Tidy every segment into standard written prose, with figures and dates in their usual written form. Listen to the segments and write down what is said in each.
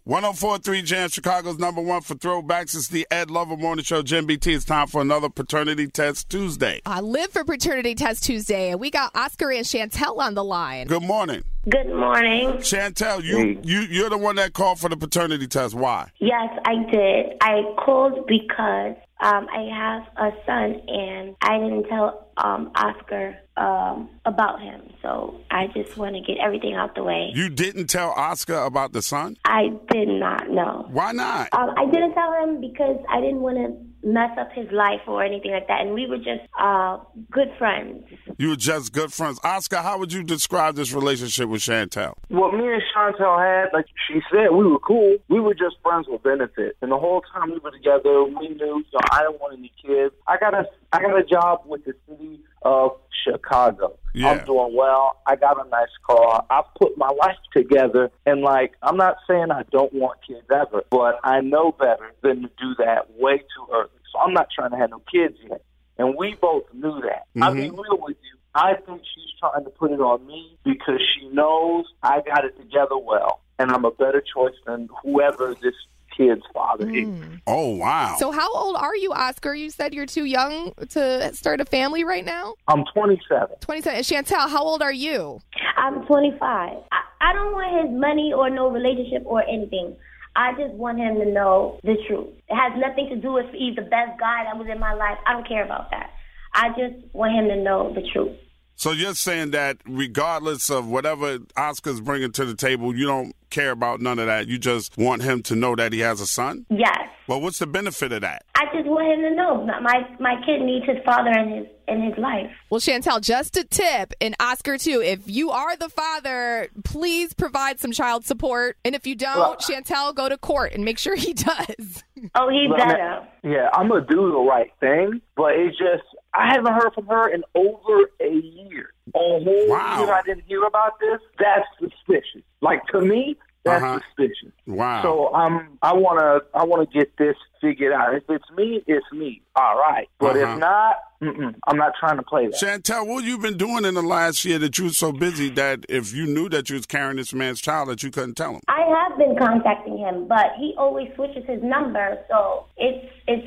104.3 Jam, Chicago's number one for throwbacks. It's the Ed Lover Morning Show. Jim BT, it's time for another Paternity Test Tuesday. I live for Paternity Test Tuesday, and we got Oscar and Chantel on the line. Good morning. Good morning. Chantel, you're the one that called for the paternity test. Why? Yes, I did. I called because I have a son, and I didn't tell Oscar about him. So I just want to get everything out the way. You didn't tell Oscar about the son? I did not, no. Why not? I didn't tell him because I didn't want to mess up his life or anything like that. And we were just good friends. You were just good friends. Oscar, how would you describe this relationship with Chantel? What me and Chantel had, like she said, we were cool. We were just friends with benefits. And the whole time we were together, we knew, I didn't want any kids. I got a job with the city of Chicago. Yeah. I'm doing well. I got a nice car. I put my life together. And, I'm not saying I don't want kids ever, but I know better than to do that way too early. So I'm not trying to have no kids yet. And we both knew that. Mm-hmm. I'll be real with you. I think she's trying to put it on me because she knows I got it together well, and I'm a better choice than whoever this kid's father is. Oh, wow. So how old are you, Oscar? You said you're too young to start a family right now? I'm 27. 27. And Chantel, how old are you? I'm 25. I don't want his money or no relationship or anything. I just want him to know the truth. It has nothing to do with he's the best guy that was in my life. I don't care about that. I just want him to know the truth. So you're saying that regardless of whatever Oscar's bringing to the table, you don't care about none of that. You just want him to know that he has a son? Yes. Well, what's the benefit of that? I just want him to know my kid needs his father in his life. Well, Chantel, just a tip, and Oscar too, if you are the father, please provide some child support. And if you don't, Chantel, go to court and make sure he does. Oh, he better. I'm going to do the right thing, but it's just, I haven't heard from her in over a year. A whole year I didn't hear about this. That's suspicious. To me, that's suspicious. Wow. So I wanna get this figured out. If it's me, it's me. All right. But if not, I'm not trying to play that. Chantel, what you been doing in the last year that you were so busy that if you knew that you was carrying this man's child that you couldn't tell him? I have been contacting him, but he always switches his number, so it's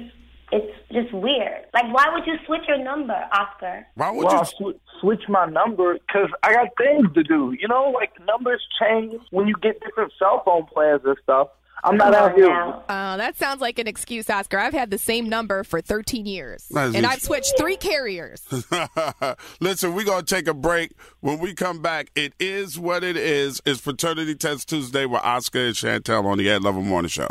just weird. Why would you switch your number, Oscar? Why would you switch my number? Because I got things to do. Numbers change when you get different cell phone plans and stuff. I'm not out here. That sounds like an excuse, Oscar. I've had the same number for 13 years, and I've switched 3 carriers. Listen, we're going to take a break. When we come back, it is what it is. It's Paternity Test Tuesday with Oscar and Chantel on the Ed Lover Morning Show.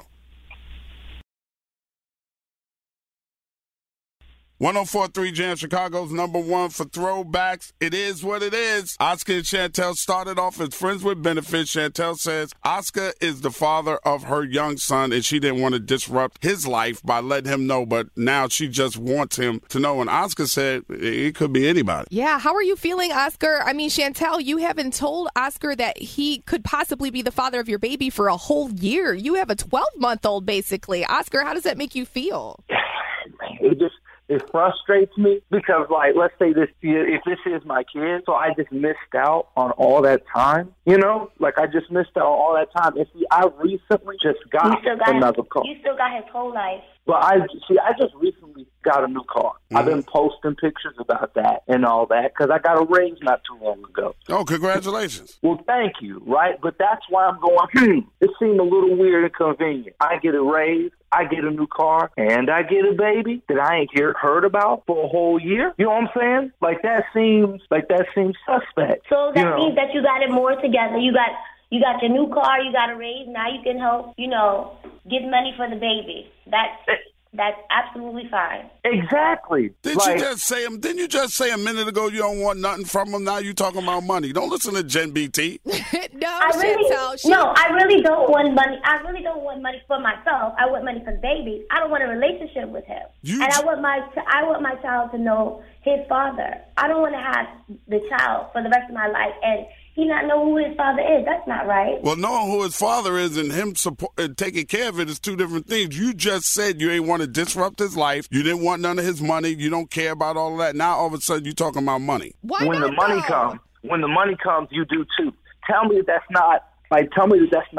104.3 Jam, Chicago's number one for throwbacks. It is what it is. Oscar and Chantel started off as friends with benefits. Chantel says Oscar is the father of her young son, and she didn't want to disrupt his life by letting him know, but now she just wants him to know. And Oscar said it could be anybody. Yeah, how are you feeling, Oscar? I mean, Chantel, you haven't told Oscar that he could possibly be the father of your baby for a whole year. You have a 12-month-old, basically. Oscar, how does that make you feel? It frustrates me because, let's say if this is my kid, so I just missed out on all that time, I just missed out on all that time. And see, I recently just got another car. You still got his whole life. But I just recently got a new car. I've been posting pictures about that and all that because I got a raise not too long ago. Oh, congratulations. Well, thank you, right? But that's why I'm going, it seemed a little weird and convenient. I get a raise, I get a new car, and I get a baby that I ain't heard about for a whole year. You know what I'm saying? That seems suspect. So that means that you got it more together. You got your new car, you got a raise, now you can help, get money for the baby. That's absolutely fine. Exactly. Didn't you just say a minute ago you don't want nothing from him? Now you talking about money. Don't listen to Jen BT. I really don't want money. I really don't want money for myself. I want money for the baby. I don't want a relationship with him. I want my child to know his father. I don't want to have the child for the rest of my life and he not know who his father is. That's not right. Well, knowing who his father is and him taking care of it is two different things. You just said you ain't want to disrupt his life. You didn't want none of his money. You don't care about all of that. Now, all of a sudden, you're talking about money. When the money comes, you do too. Tell me that's not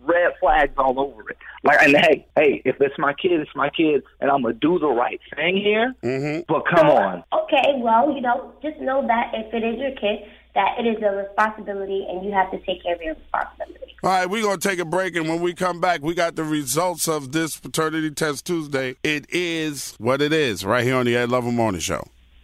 red flags all over it. Like, and hey, if it's my kid, it's my kid, and I'm gonna do the right thing here. Mm-hmm. But come on. Okay, well, just know that if it is your kid, that it is a responsibility, and you have to take care of your responsibility. All right, we're going to take a break, and when we come back, we got the results of this Paternity Test Tuesday. It is what it is, right here on the Ed Lover Morning Show.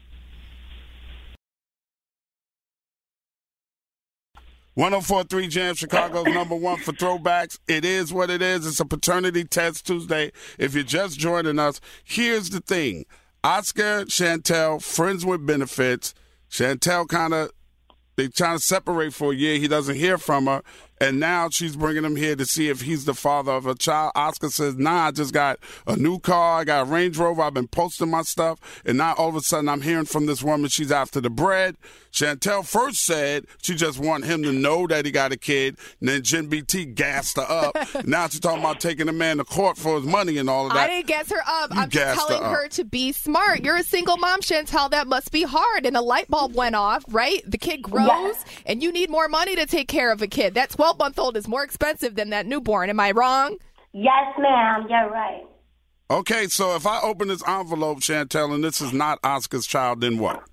.104.3 Jam, Chicago's number one for throwbacks. It is what it is. It's a Paternity Test Tuesday. If you're just joining us, here's the thing. Oscar, Chantel, friends with benefits. Chantel they trying to separate for a year. He doesn't hear from her. And now she's bringing him here to see if he's the father of a child. Oscar says, nah, I just got a new car. I got a Range Rover. I've been posting my stuff. And now all of a sudden I'm hearing from this woman she's after the bread. Chantel first said she just want him to know that he got a kid. And then Jen BT gassed her up. Now she's talking about taking the man to court for his money and all of that. I didn't gas her up. I'm just telling her to be smart. You're a single mom, Chantel. That must be hard. And a light bulb went off, right? The kid grows, and you need more money to take care of a kid. That 12-month-old is more expensive than that newborn. Am I wrong? Yes, ma'am. You're right. Okay, so if I open this envelope, Chantel, and this is not Oscar's child, then what?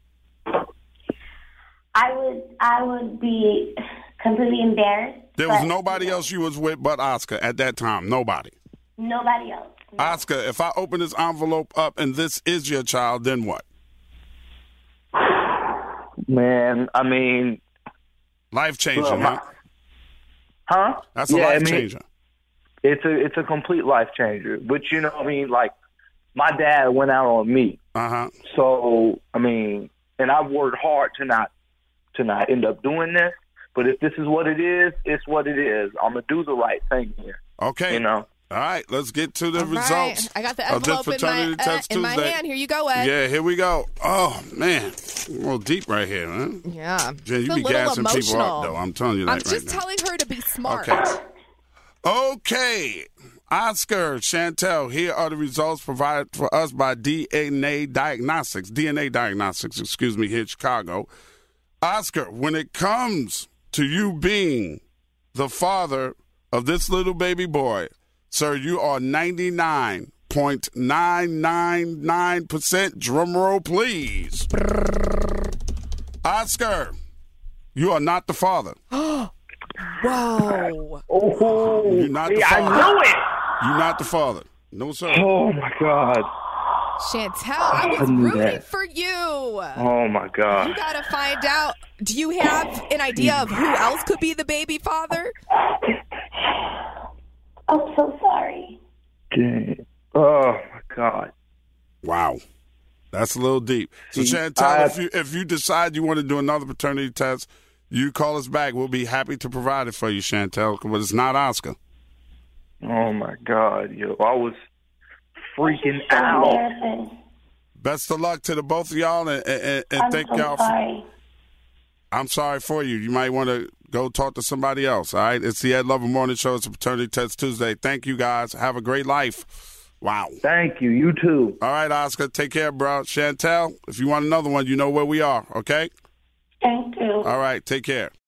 I would be completely embarrassed. There was nobody else you was with but Oscar at that time. Nobody. Nobody else. No. Oscar, if I open this envelope up and this is your child, then what? Man, I mean, life changing, huh? Huh? That's a life changer. It's a complete life changer. But you know, I mean, like, my dad went out on me. So I mean, and I've worked hard to not end up doing this. But if this is what it is, it's what it is. I'm gonna do the right thing here. Okay. You know. All right, let's get to the All results. Right. I got the envelope in my hand. Here you go, Ed. Yeah, here we go. Oh, man. A little deep right here, huh? Yeah. Jen, you be gassing people up, though. I'm telling you that right now. I'm just telling her to be smart. Okay. Oscar, Chantel, here are the results provided for us by DNA Diagnostics, here in Chicago. Oscar, when it comes to you being the father of this little baby boy, sir, you are 99.999%. Drum roll, please. Oscar, you are not the father. Whoa. Oh, you're not the father. I knew it. You're not the father. No, sir. Oh, my God. Chantel, I was rooting for you. Oh, my God. You got to find out. Do you have an idea of who else could be the baby father? I'm so sorry. Dang. Oh, my God. Wow. That's a little deep. So, Chantel, if you decide you want to do another paternity test, you call us back. We'll be happy to provide it for you, Chantel, but it's not Oscar. Oh, my God. Yo, I was freaking out. Best of luck to the both of y'all, and thank y'all. Sorry. I'm sorry for you. You might want to go talk to somebody else, all right? It's the Ed Lover Morning Show. It's a Paternity Test Tuesday. Thank you, guys. Have a great life. Wow. Thank you. You too. All right, Oscar. Take care, bro. Chantel, if you want another one, you know where we are, okay? Thank you. All right. Take care.